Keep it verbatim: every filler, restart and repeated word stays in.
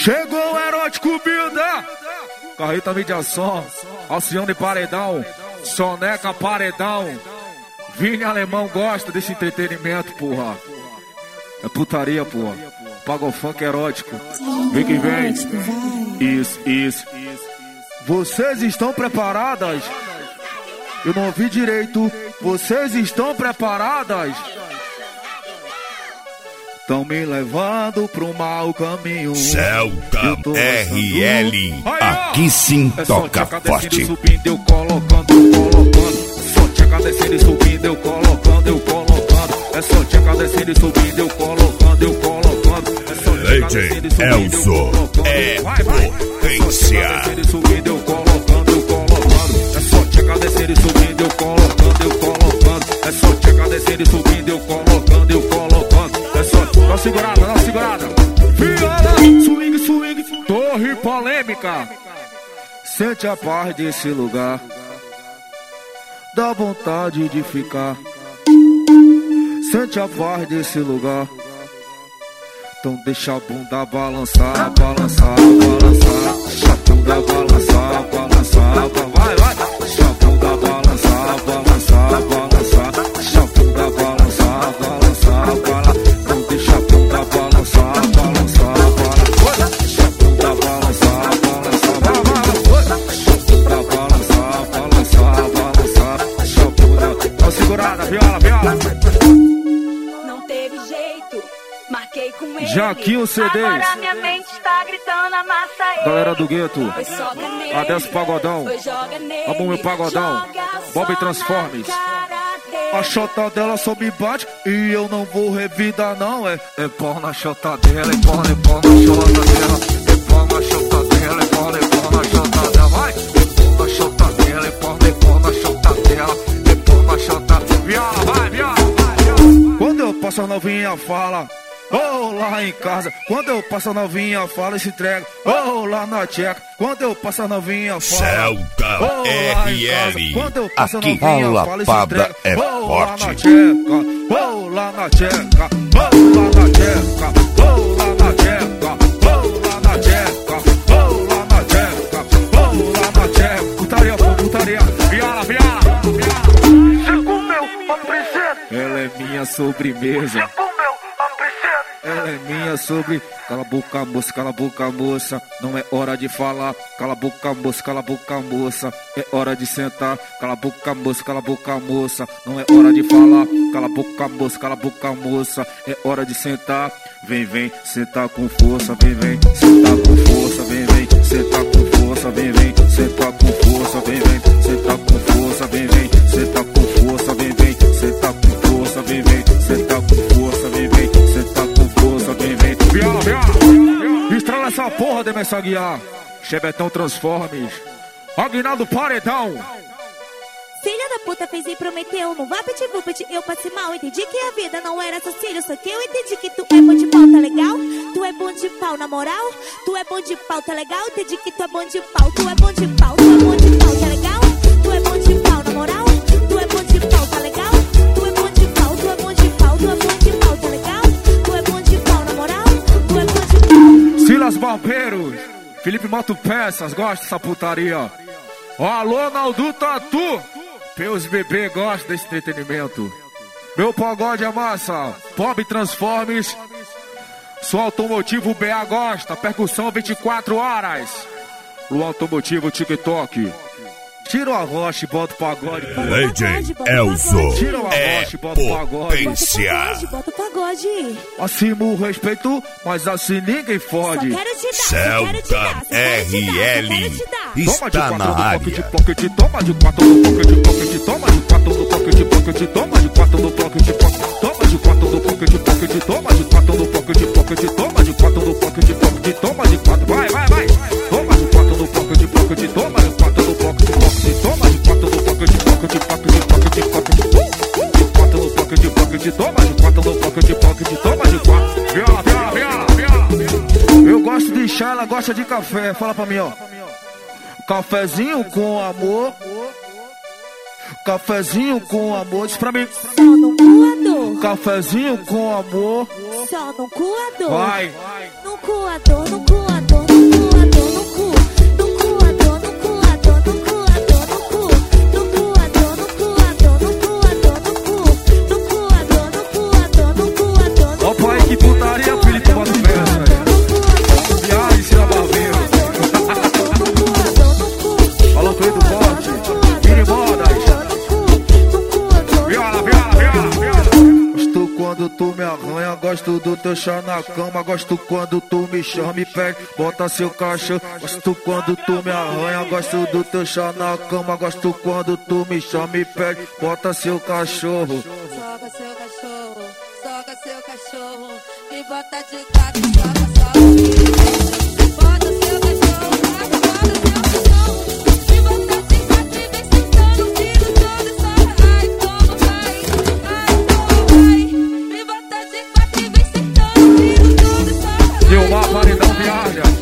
Chegou o erótico Bilda, Carreta Mediação, Alcione Paredão, Soneca Paredão, Vini Alemão gosta desse entretenimento, porra. É putaria, porra. Paga o funk erótico. Vem que vem. Isso, isso. Vocês estão preparadas? Eu não ouvi direito. Vocês estão preparadas? Tão me levando pro mau caminho. Celta R L, aqui sim toca forte. Subindo, eu colocando, eu colocando. Só tcheca descendo e subindo, eu colocando, eu colocando. É só tcheca descendo e subindo, eu colocando, eu colocando. É só tcheca descendo e subindo, eu colocando. É potência. Descendo e subindo, eu colocando, eu colocando. É só tcheca descendo e subindo, eu colocando, eu colocando. É só tcheca descendo e subindo, eu colocando, eu colocando. É só dá uma segurada, dá uma segurada. Viola, swing, swing, torre polêmica. Sente a paz desse lugar, dá vontade de ficar. Sente a paz desse lugar. Então deixa a bunda balançar, balançar, balançar. Deixa a bunda balançar, balançar, vai, vai. Deixa a bunda balançar, balançar, balançar. Deixa a bunda balançar, balançar, balançar. Então deixa a bunda balançar, balançar, balançar. Deixa a bunda balançar, balançar, balançar. Deixa a bunda balançar, balançar, balançar. Deixa a bunda. Dá uma segurada, viola, viola. Marquei com ele. Jaquinho C Ds. Agora minha mente está gritando, amassa ele. Galera do gueto. Adesso Pagodão. Amo meu Pagodão. Bob Transformes. A chota dela só me bate e eu não vou revidar não. É, é pau na chota dela, é pau, é pau na chota dela. É pau na chota dela, é pau, é pau na chota dela. Vai. É pau na chota dela, é pau, é pau na chota dela. É pau na chota dela. Viola, vai, viola. Quando eu passo a novinha fala, oh, lá em casa. Quando eu passo a novinha, fala e se entrega. Oh, lá na tcheca. Quando eu passo a novinha, fala. Celta oh, R L. Quando eu passo a Aqui novinha, a fala e se lapada entrega. é oh, lá na forte. tcheca. Oh, lá na tcheca. Oh, lá na tcheca. Oh, lá na tcheca. Oh, lá na tcheca. Oh, lá na tcheca. Oh, lá na tcheca. Putaria, putaria. Viola, viola, viola. Você comeu a princesa. Ela é minha sobremesa. Você comeu a princesa. Ela é minha sobre. Cala a boca, moça, cala a boca, moça. Não é hora de falar. Cala a boca, moça, cala a boca, moça. É hora de sentar. Cala a boca, moça, cala a boca, moça. Não é hora de falar. Cala a boca, moça, cala a boca, moça. É hora de sentar. Vem, vem, sentar com força. Vem, vem, sentar com força. Vem, vem, sentar com força. Vem, vem, sentar com força. Vem, vem, sentar com força. Vem, vem, sentar com força. Vem, vem, sentar com força. Vem, vem, sentar com força. Vem, vem, sentar com força. Vem, vem. Viola, viola. Estrela essa porra, Demessa Guiar. Chebetão Transformes. Aguinaldo Paredão. Filha da puta fez e prometeu. Não vá pedir, vou pedir, eu passei mal. Entendi que a vida não era só cílio. Só que eu entendi que tu é bom de pau, tá legal? Tu é bom de pau, na moral? Tu é bom de pau, tá legal? Entendi que tu é bom de pau. Tu é bom de pau, tu é bom de pau, tá legal? Tu é bom de pau, na moral? Tu é bom de pau, tá legal? Tu é bom de pau, tu é bom de pau, tu é bom de pau, tá legal? Tu é bom de pau, na moral? Tu é bom de pau. Silas Barbeiros. Felipe Moto Peças. Gosta dessa putaria. Ó, alô, Naldo Tatu. Meus bebê gostam desse entretenimento. Meu pagode é massa. Bob Transformes. Sou automotivo B A gosta. Percussão vinte e quatro horas. No automotivo TikTok. Tira o arrocha e bota o pagode. Legend Elzo. Tira o arrocha e bota o pagode. Potência. Bota o pagode. Acima o respeito, mas assim ninguém fode. Só quero te dar, só quero te dar, Celta só quero te R dar, L só quero te dar. está na área. Toma de quatro no pocket, pocket, toma de quatro no pocket, pocket, toma de quatro no pocket, pocket, toma de quatro no pocket, pocket, toma de quatro no pocket, pocket, toma de quatro no pocket, pocket, toma de quatro, vai, vai, vai. Toma de quatro no pocket, pocket, toma de quatro no pocket, pocket, toma de quatro no pocket, pocket, pocket, pocket, pocket, de quatro no pocket, pocket, toma de quatro no pocket, pocket, toma de quatro. Viola, viola, viola, viola. Eu gosto de chá, ela gosta de café. Fala pra mim, ó. Cafezinho com amor. Cafezinho com amor, diz pra mim. Só no coador. Cafezinho com amor. Só no coador. Vai. No coador, no coador, no coador, no cu. No coador, no coador, no coador, no cu. No coador, no coador, no coador, no cu. No coador, no coador, no coador, no cu. Ó pai, que putaria, Felipe, bota o pé, velho. Viagem, ensina barbeiro. Alô, Cleito Forte. Vire modas. Viola, viola, viola, viola. Gosto quando tu me arranha, gosto do teu chá na cama. Gosto quando tu me chama e pede, bota seu cachorro. Gosto quando tu me arranha, gosto do teu chá na cama. Gosto quando tu me chama e pede, bota seu cachorro. Soca seu cachorro, soca seu cachorro. Me bota de quatro, soca, soca. Bota seu cachorro, bota, bota seu cachorro. Me bota de quatro e vem sentando, tiro todo e soca. Ai, toma, vai, ai, toma, vai. Me bota de quatro e vem sentando, tiro todo e soca. Deu uma paredão, viaja.